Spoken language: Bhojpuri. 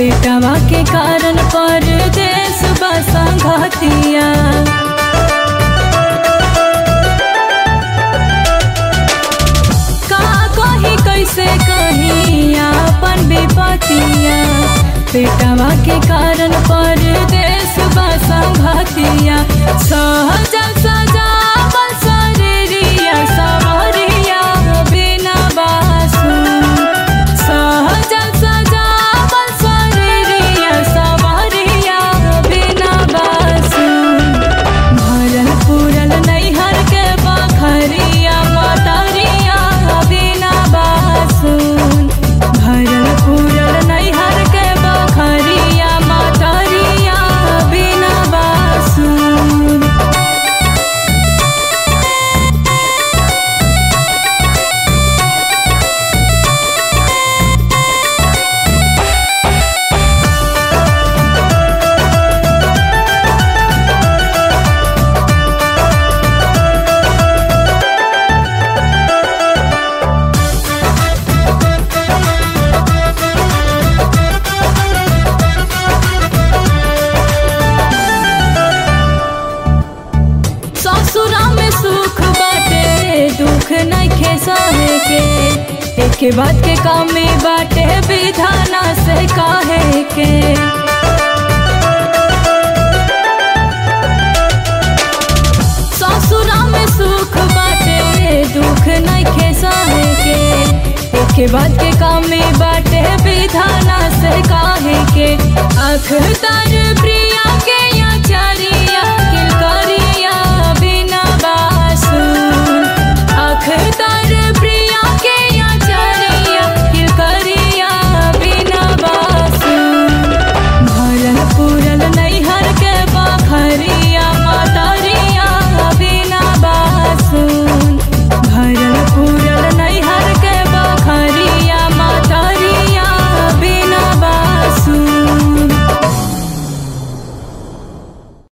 बेटवा के कारण परदेस बसंगतिया। का कही कैसे कही अपन विपतिया, बेटवा के कारण परदेस बसंगतिया। सहजल सजावल शरीरिया सवरिया बिना बासुन, सहजल सजावल शरीरिया सवरिया बिना बासुन। भरल पूरल नैहर के बखरिया मतरिया बिना बासुन, भरल पूरल नैहर के बखरिया मतरिया बिना बासुन। ससुरा में सुख बाटे दुख नइखे सहे के, एके बात के कमी बाटे विधाना से कहे के। ससुरा में सुख बाटे दुख नइखे सहे के, एके बात के कमी बाटे विधाना से कहे के। अखतर प्रिय